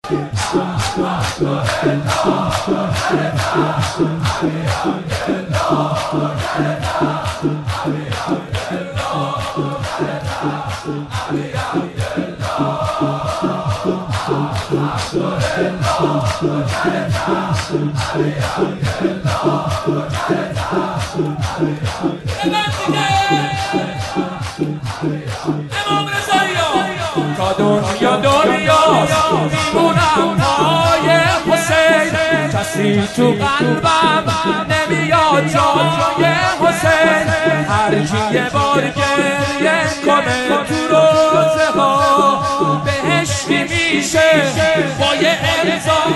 تا دنیاست میمونم پای حسین، کسی تو قلبم نمیاد جای حسین. هرچی یه بار گریه کنه تو روزه ها بهشتی میشه با یه الزام.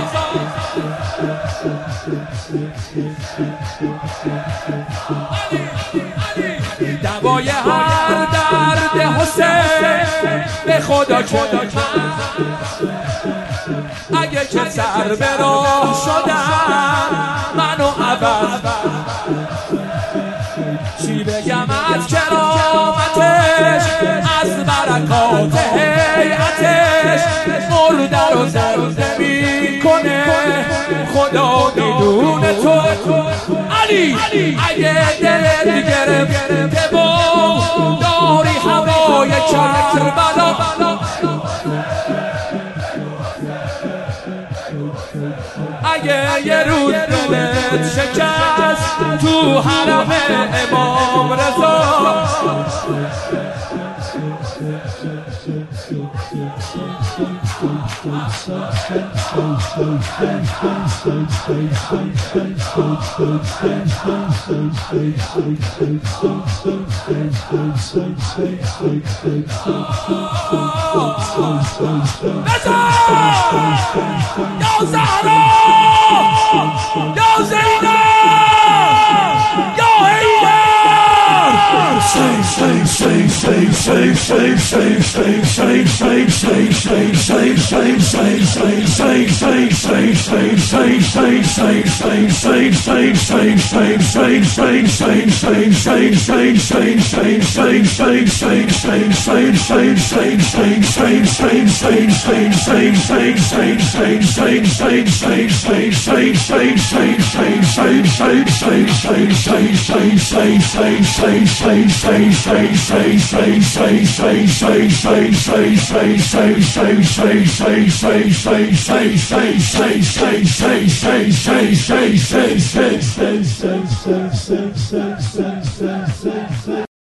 دوای هر درد حسین به خدا که اگه که سر به راه شدم منو عوض، چی بگم از کرامتش، از برکات هیئتش، مرده رو زنده میکنه خدا میدونه. تو علی اگه دلت گرفته با داری هوای کربلا، اگه یه روز دلت شکست تو حرم امام رضا، یا زهرا یا زینب یا